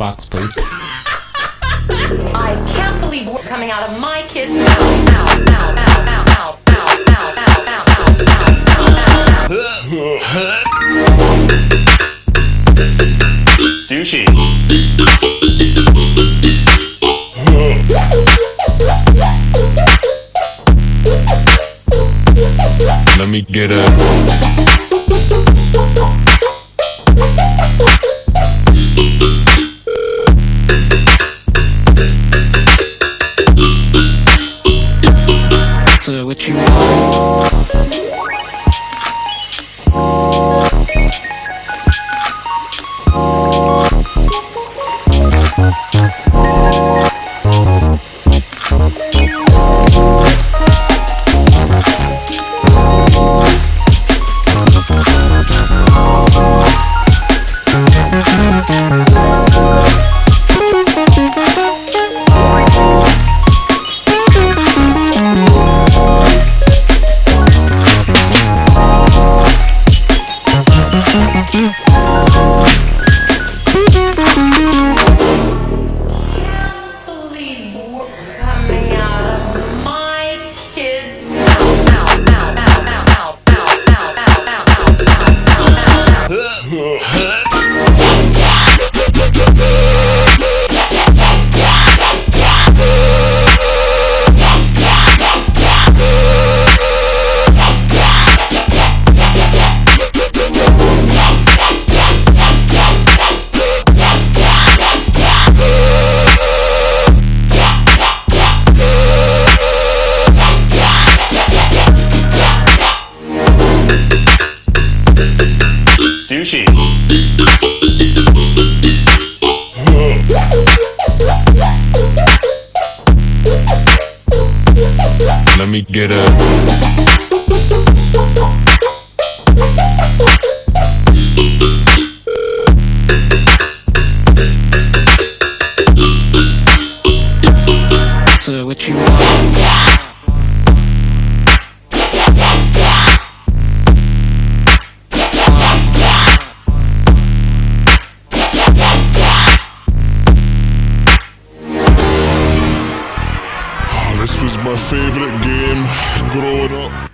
box, please. I can't believe what's coming out of my kid's mouth. Ow, ow, ow, ow, ow, ow, ow, ow, ow, Sushi. Let me get a So what you want? believe what's coming out of my kid's mouth. Ow, ow, ow, ow, ow, ow, ow, ow, ow, ow, ow, ow. Sushi. let me get a So what you want? This was my favorite game growing up.